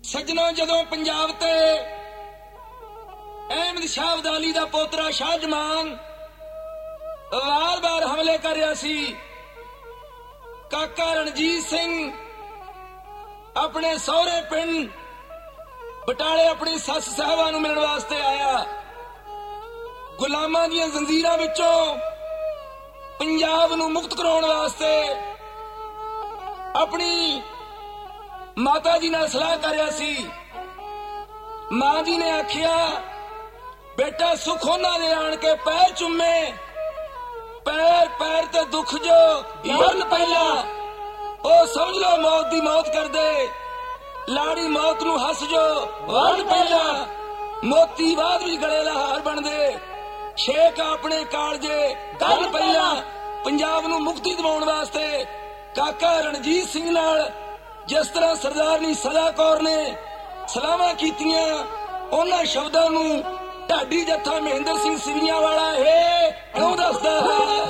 सज्जनों, जदों पंजाब ते अहमद शाह अब्दाली दा पोतरा शाहजमान बार बार हमले कर रहा सी, काका रणजीत सिंह अपने सौहरे पिंड बटाले अपनी सस साहबा नूं मिलण वास्ते आया। गुलामां दीयां जंजीरां विचों पंजाब नूं मुक्त कराउण वास्ते अपनी माता जी नाल सलाह कर रहा सी। मां जी ने आखिया, बेटा सुख उन्हां दे आण के पैर चुमे, पैर पैर ते दुख जो मरन पहला ओ समझ लो मौत दी मौत कर दे, लाड़ी मौत नूं हस जो वरन पहला, मोती बाद भी गले दा हार बन दे, शेख अपने कालजे गल पहला। पंजाब नूं मुक्ति दिवाउण वास्ते काका रणजीत सिंह नाल जिस तरह सरदारनी सदा कौर ने सलाहां कीतियां, उन्हां शब्दां नूं ढाडी जत्था महेंद्र सिंह सिवियां वाला है क्यों दसदा है।